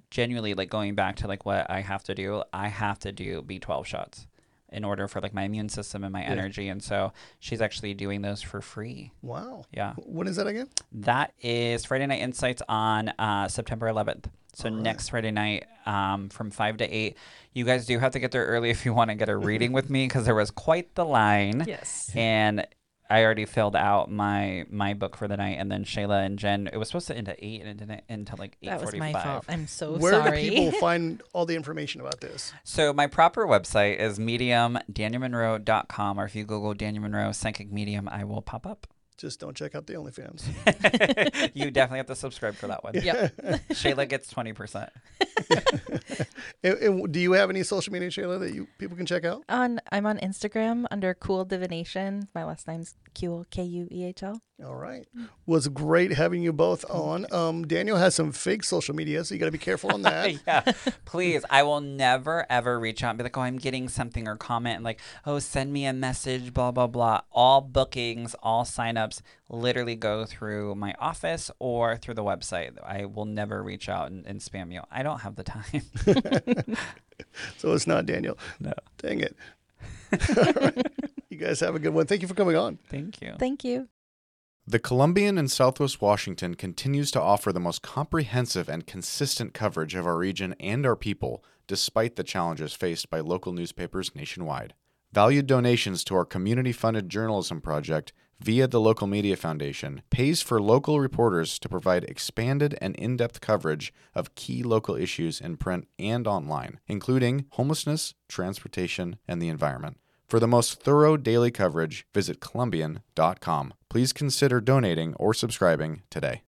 genuinely, like, going back to, like, what I have to do, I have to do B twelve shots in order for, like, my immune system and my yeah. energy. And so she's actually doing those for free. Wow. Yeah. When is that again? That is Friday Night Insights on uh, September eleventh. So right. next Friday night um, from five to eight. You guys do have to get there early if you want to get a reading with me, because there was quite the line. Yes. And I already filled out my my book for the night, and then Shayla and Jen, it was supposed to end at eight, and it didn't end until like eight forty-five. That was my fault. I'm so Where sorry. Where do people find all the information about this? So my proper website is medium daniel monroe dot com, or if you Google Daniel Monroe Psychic Medium, I will pop up. Just don't check out the OnlyFans. You definitely have to subscribe for that one. Yep. Shayla gets twenty percent. and, and do you have any social media, Shayla, that you people can check out? On I'm on Instagram under Cool Divination. My last name's Q K U E H L. All right. Well, it's great having you both on. Um, Daniel has some fake social media, so you got to be careful on that. Yeah, please. I will never, ever reach out and be like, oh, I'm getting something, or comment and like, oh, send me a message, blah, blah, blah. All bookings, all signups literally go through my office or through the website. I will never reach out and, and spam you. I don't have the time. So it's not Daniel. No. Dang it. All right. You guys have a good one. Thank you for coming on. Thank you. Thank you. The Columbian in Southwest Washington continues to offer the most comprehensive and consistent coverage of our region and our people, despite the challenges faced by local newspapers nationwide. Valued donations to our community-funded journalism project via the Local Media Foundation pays for local reporters to provide expanded and in-depth coverage of key local issues in print and online, including homelessness, transportation, and the environment. For the most thorough daily coverage, visit Columbian dot com. Please consider donating or subscribing today.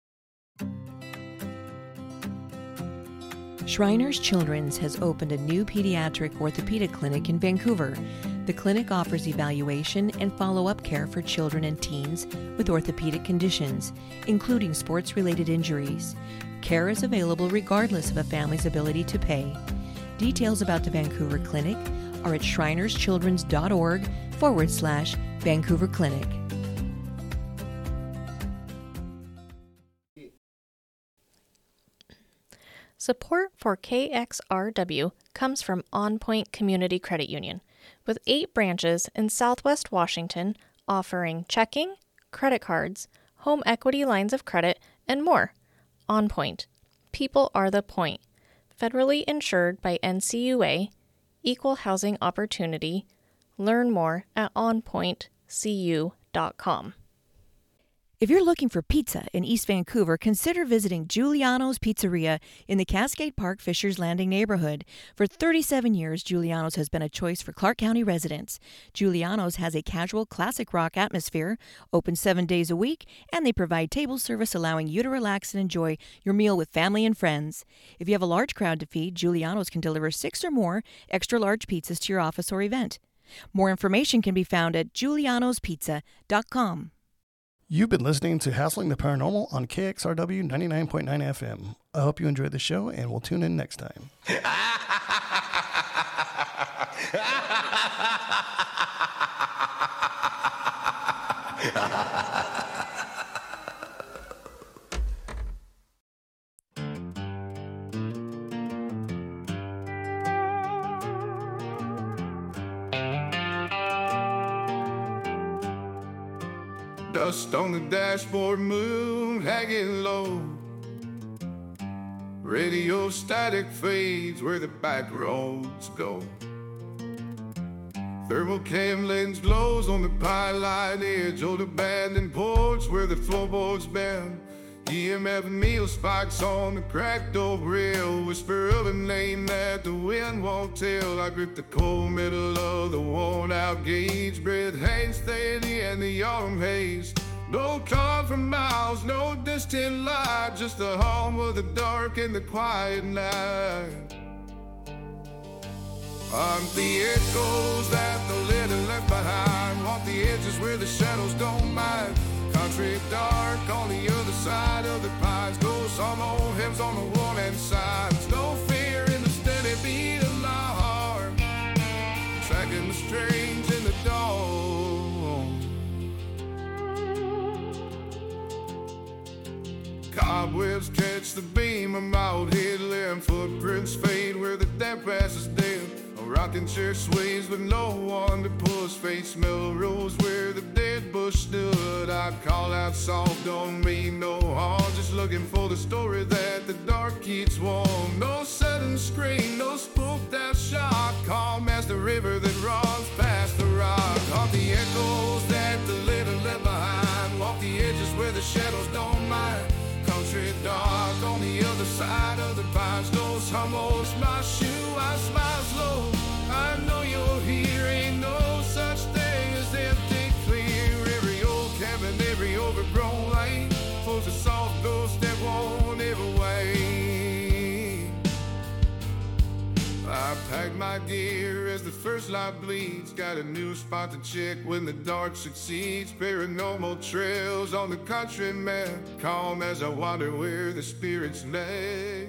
Shriners Children's has opened a new pediatric orthopedic clinic in Vancouver. The clinic offers evaluation and follow-up care for children and teens with orthopedic conditions, including sports-related injuries. Care is available regardless of a family's ability to pay. Details about the Vancouver Clinic are at shrinerschildrens.org forward slash Vancouver Clinic. Support for K X R W comes from On Point Community Credit Union, with eight branches in Southwest Washington offering checking, credit cards, home equity lines of credit, and more. On Point. People are the point. Federally insured by N C U A, Equal Housing Opportunity. Learn more at on point c u dot com. If you're looking for pizza in East Vancouver, consider visiting Giuliano's Pizzeria in the Cascade Park Fishers Landing neighborhood. For thirty-seven years, Giuliano's has been a choice for Clark County residents. Giuliano's has a casual classic rock atmosphere, open seven days a week, and they provide table service allowing you to relax and enjoy your meal with family and friends. If you have a large crowd to feed, Giuliano's can deliver six or more extra large pizzas to your office or event. More information can be found at giulianos pizza dot com. You've been listening to Hassling the Paranormal on K X R W ninety-nine point nine F M. I hope you enjoyed the show, and we'll tune in next time. Dust on the dashboard, moon hanging low. Radio static fades where the back roads go. Thermal cam lens glows on the pylon edge, old abandoned porch where the floorboards bend. E M F meal spikes on the cracked old rail, whisper of a name that the wind won't tell. I grip the cold middle of the worn out gauge, breath hangs steady in the autumn haze. No call from miles, no distant light, just the home of the dark and the quiet night. I'm the echoes that the living left behind, walk the edges where the shadows don't mind. Country dark on the other side of the pines, go some old hymns on the warning signs. No fear in the steady beat of my heart, tracking the strange in the dawn. cobwebs catch the beam, I'm out here laying footprints fade where the damp grass is dead. A rocking chair sways with no one to pull his face. Melrose where the dead bush stood. I call out soft, don't mean no harm, just looking for the story that the dark keeps warm. No sudden scream, no spooked out shock, calm as the river that runs past the rock. Caught the echoes that the living left behind, walk the edges where the shadows don't mind. Country dark on the other side of the pines, those hummels my shoe, I smile slow. I know you're here, ain't no such thing as empty clear. Every old cabin, every overgrown lane holds a soft ghost that won't ever wane. I pack my gear as the first light bleeds, got a new spot to check when the dark succeeds. Paranormal trails on the country map, calm as I wander where the spirits lay.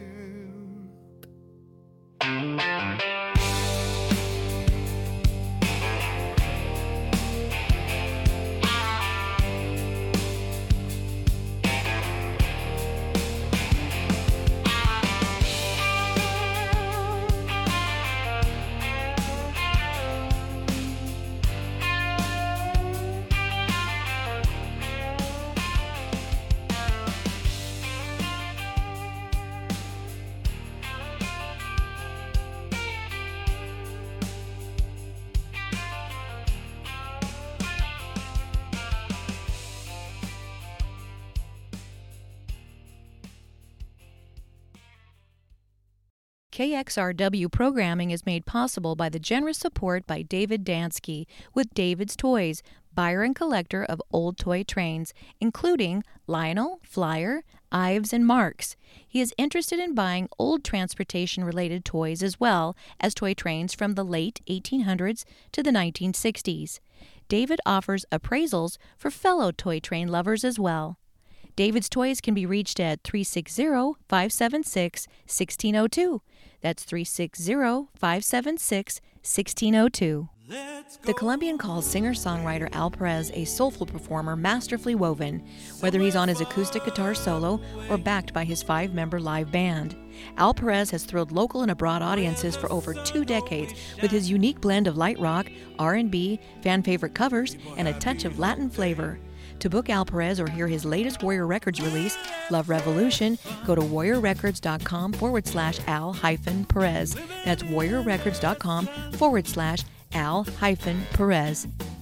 K X R W programming is made possible by the generous support by David Dansky with David's Toys, buyer and collector of old toy trains, including Lionel, Flyer, Ives, and Marks. He is interested in buying old transportation-related toys as well as toy trains from the late eighteen hundreds to the nineteen sixties. David offers appraisals for fellow toy train lovers as well. David's Toys can be reached at three six zero, five seven six, one six zero two. That's three six zero, five seven six, one six zero two. The Colombian calls singer-songwriter Al Perez a soulful performer masterfully woven, whether he's on his acoustic guitar solo or backed by his five-member live band. Al Perez has thrilled local and abroad audiences for over two decades with his unique blend of light rock, R and B, fan-favorite covers, and a touch of Latin flavor. To book Al Perez or hear his latest Warrior Records release, Love Revolution, go to warriorrecords.com forward slash Al hyphen Perez. That's warriorrecords.com forward slash Al hyphen Perez.